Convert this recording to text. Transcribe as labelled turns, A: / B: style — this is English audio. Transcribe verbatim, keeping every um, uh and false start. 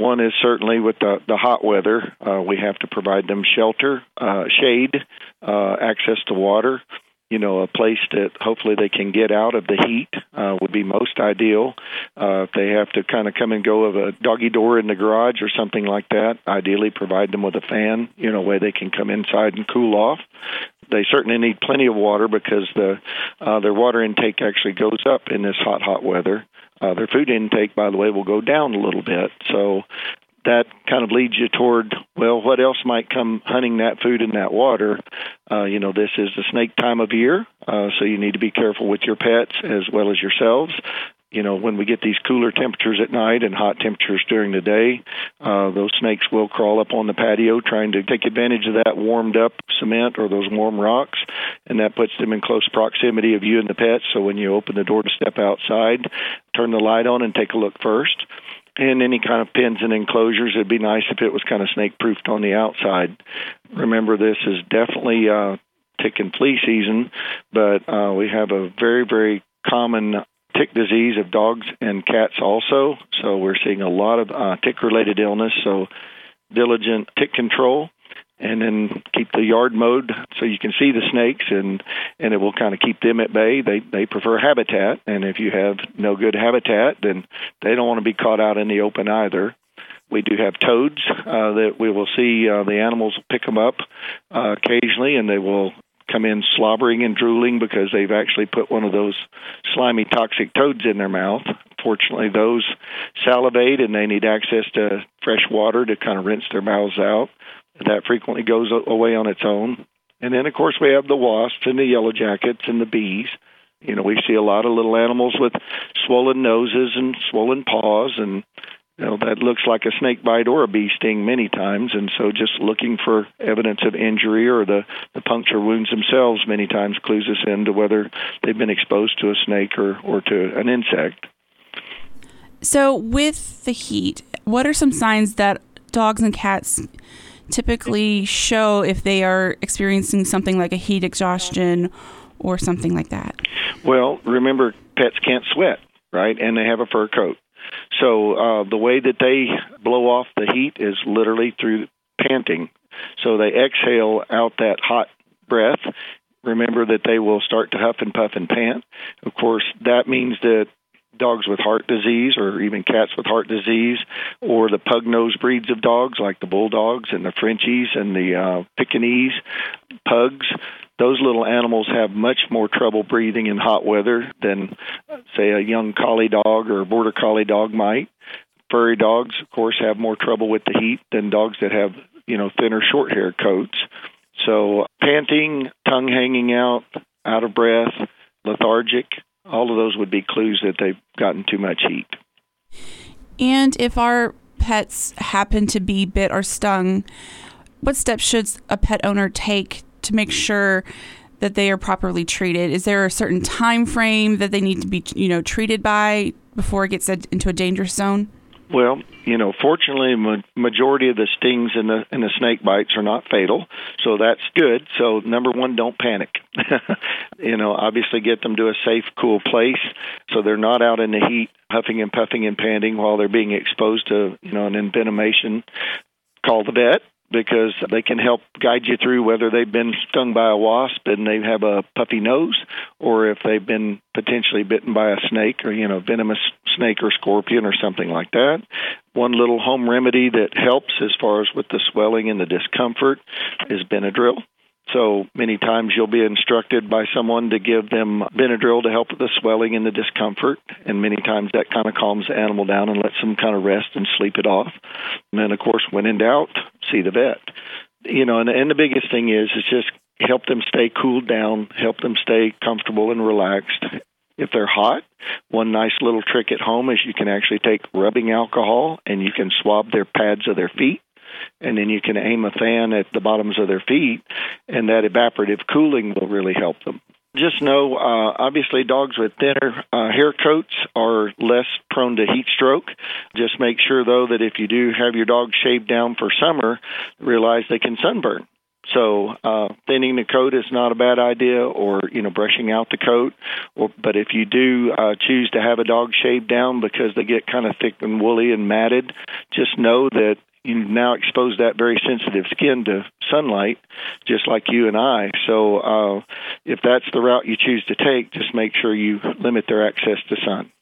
A: one is certainly with the, the hot weather. Uh, we have to provide them shelter, uh, shade, uh, access to water. You know, a place that hopefully they can get out of the heat uh, would be most ideal. Uh, if they have to kind of come and go of a doggy door in the garage or something like that, ideally provide them with a fan, you know, where they can come inside and cool off. They certainly need plenty of water because the uh, their water intake actually goes up in this hot, hot weather. Uh, their food intake, by the way, will go down a little bit. So that kind of leads you toward, well, what else might come hunting that food and that water? Uh, you know, this is the snake time of year, uh, so you need to be careful with your pets as well as yourselves. You know, when we get these cooler temperatures at night and hot temperatures during the day, uh, those snakes will crawl up on the patio trying to take advantage of that warmed up cement or those warm rocks, and that puts them in close proximity of you and the pets. So when you open the door to step outside, turn the light on and take a look first. And any kind of pens and enclosures, it'd be nice if it was kind of snake-proofed on the outside. Remember, this is definitely uh, tick and flea season, but uh, we have a very, very common tick disease of dogs and cats also. So we're seeing a lot of uh, tick-related illness, so diligent tick control. And then keep the yard mowed so you can see the snakes, and, and it will kind of keep them at bay. They they prefer habitat, and if you have no good habitat, then they don't want to be caught out in the open either. We do have toads uh, that we will see. Uh, the animals pick them up uh, occasionally, and they will come in slobbering and drooling because they've actually put one of those slimy, toxic toads in their mouth. Fortunately, those salivate, and they need access to fresh water to kind of rinse their mouths out. That frequently goes away on its own. And then, of course, we have the wasps and the yellow jackets and the bees. You know, we see a lot of little animals with swollen noses and swollen paws, and, you know, that looks like a snake bite or a bee sting many times. And so just looking for evidence of injury or the, the puncture wounds themselves many times clues us into whether they've been exposed to a snake or, or to an insect.
B: So with the heat, what are some signs that dogs and cats typically show if they are experiencing something like a heat exhaustion or something like that?
A: Well, remember, pets can't sweat, right? And they have a fur coat. So uh, the way that they blow off the heat is literally through panting. So they exhale out that hot breath. Remember that they will start to huff and puff and pant. Of course, that means that dogs with heart disease or even cats with heart disease or the pug-nosed breeds of dogs like the bulldogs and the Frenchies and the uh, Pekingese pugs, those little animals have much more trouble breathing in hot weather than, say, a young collie dog or a border collie dog might. Furry dogs, of course, have more trouble with the heat than dogs that have, you know, thinner short-hair coats. So panting, tongue hanging out, out of breath, lethargic, all of those would be clues that they've gotten too much heat.
B: And if our pets happen to be bit or stung, what steps should a pet owner take to make sure that they are properly treated? Is there a certain time frame that they need to be, you know, treated by before it gets into a dangerous zone?
A: Well, you know, fortunately, ma- majority of the stings and the and the snake bites are not fatal, so that's good. So, number one, don't panic. you know, obviously get them to a safe, cool place so they're not out in the heat, huffing and puffing and panting while they're being exposed to, you know, an envenomation. Call the vet, because they can help guide you through whether they've been stung by a wasp and they have a puffy nose, or if they've been potentially bitten by a snake or, you know, venomous snake or scorpion or something like that. One little home remedy that helps as far as with the swelling and the discomfort is Benadryl. So many times you'll be instructed by someone to give them Benadryl to help with the swelling and the discomfort, and many times that kind of calms the animal down and lets them kind of rest and sleep it off. And then, of course, when in doubt, see the vet. You know, and, and the biggest thing is, is just help them stay cooled down, help them stay comfortable and relaxed. If they're hot, one nice little trick at home is you can actually take rubbing alcohol and you can swab their pads of their feet. And then you can aim a fan at the bottoms of their feet, and that evaporative cooling will really help them. Just know, uh, obviously, dogs with thinner uh, hair coats are less prone to heat stroke. Just make sure, though, that if you do have your dog shaved down for summer, realize they can sunburn. So uh, thinning the coat is not a bad idea, or you know, brushing out the coat. Or, but if you do uh, choose to have a dog shaved down because they get kind of thick and woolly and matted, just know that you now expose that very sensitive skin to sunlight, just like you and I. So uh, if that's the route you choose to take, just make sure you limit their access to sun.